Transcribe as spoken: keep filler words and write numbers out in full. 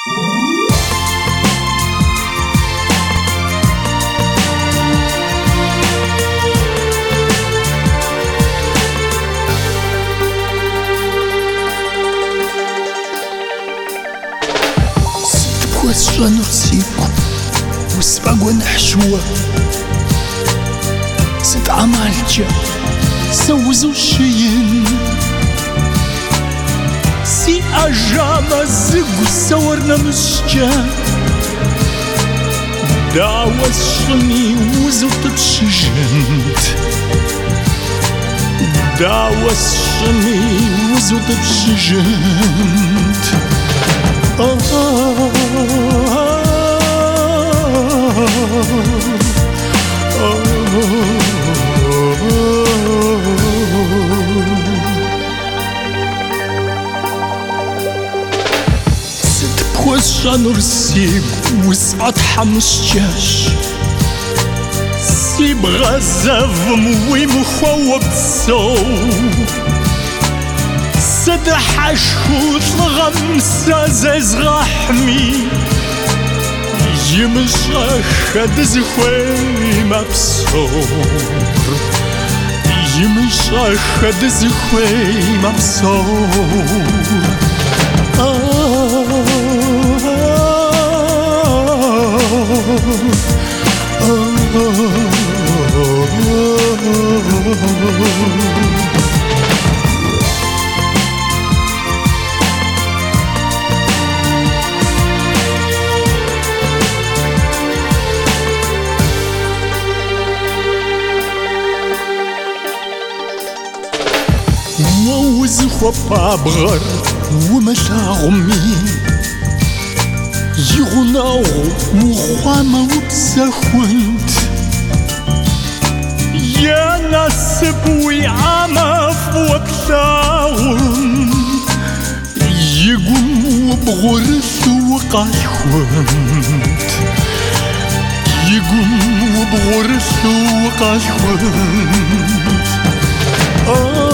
نصيبكم وسبقوا نحشوة ست عمالجة سوزوا الشيين سي أجا مزقوا سورنا مسجان دعوة الشني وزوت بشجنت دعوة الشني وزوت بشجنت آه ست بخوشة نرسيب وسعد حمشجاش سيب غزف موي مخوب سو سد حشوت لغمسة زيز غحمي يمشى خد زخوي مبصور يمشى خد زخوي مبصور آه وزخوا بابغر ومشاغمي يغناو مخوامة وبسخونت يا ناس بويعامة وبلاغن يقوم وبغرث وقالخونت يقوم وبغرث وقالخونت